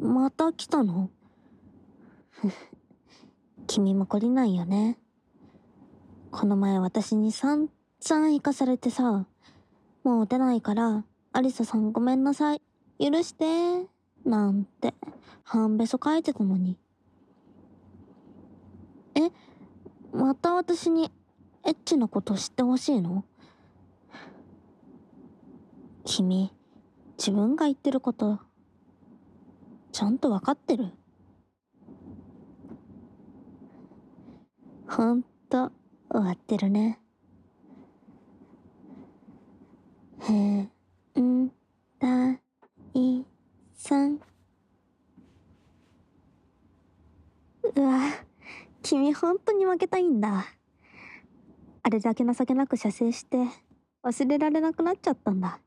また来たの？君も懲りないよね。この前私に散々行かされてさ、もう出ないから、アリサさんごめんなさい。許して。なんて、半べそ書いてたのに。え、また私にエッチなこと知ってほしいの？君、自分が言ってること、ちゃんとわかってる？ほんと、終わってるね。へん、だ、い、さん。うわ、君ほんとに負けたいんだ。あれだけ情けなく射精して、忘れられなくなっちゃったんだ。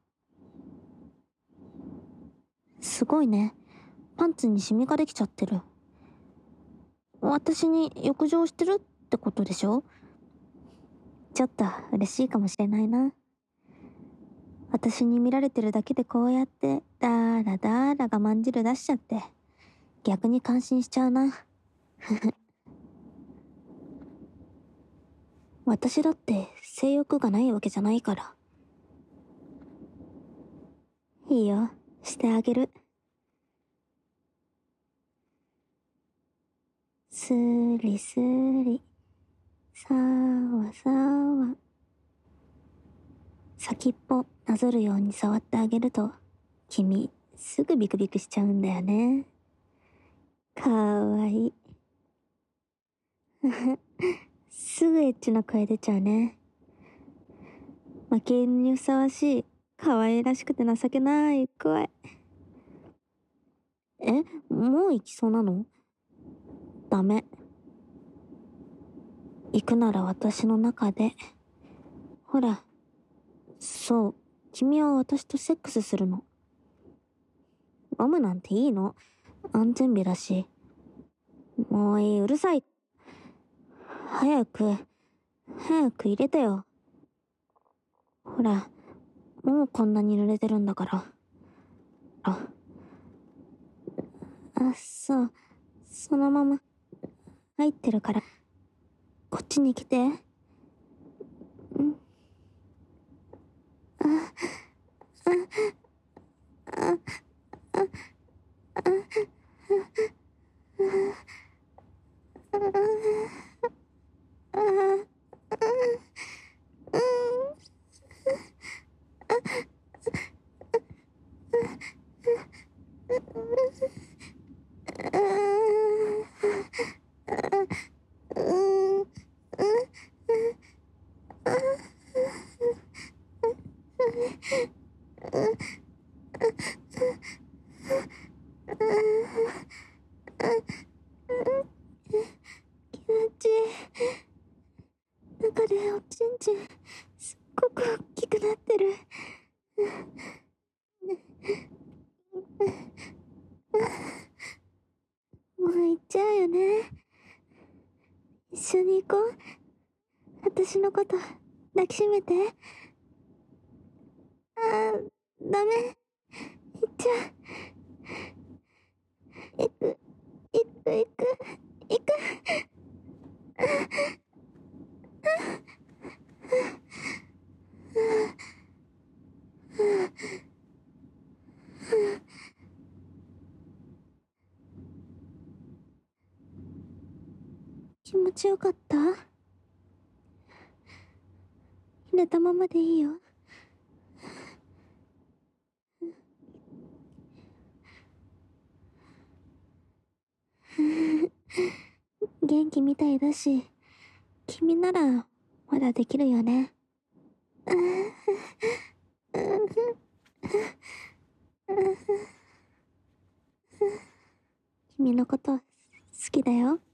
すごいね。パンツにシミができちゃってる。私に浴場してるってことでしょ？ちょっと嬉しいかもしれないな。私に見られてるだけでこうやってダーラダーラがまんじる出しちゃって逆に感心しちゃうな。私だって性欲がないわけじゃないから。いいよ、してあげる。スリスリ、さわさわ。先っぽなぞるように触ってあげると君すぐビクビクしちゃうんだよね。かわいい。すぐエッチな声出ちゃうね。負け犬にふさわしい可愛らしくて情けない声。え、もう行きそうなの？ダメ。行くなら私の中で。ほら、そう、君は私とセックスするの。ゴムなんていいの。安全備だし。もういい、うるさい。早く、早く入れてよ。ほら、もうこんなに濡れてるんだから。あ、そう、そのまま入ってるから、こっちに来て。ん、あ、あ、あ、あ、気持ちいい。中でおちんちん、すっごく大きくなってる。もう行っちゃうよね。一緒に行こう。私のこと抱きしめて。ダメ。行っちゃう。行く、行く、行く、行く。気持ちよかった？入れたままでいいよ。元気みたいだし、君ならまだできるよね。君のこと好きだよ。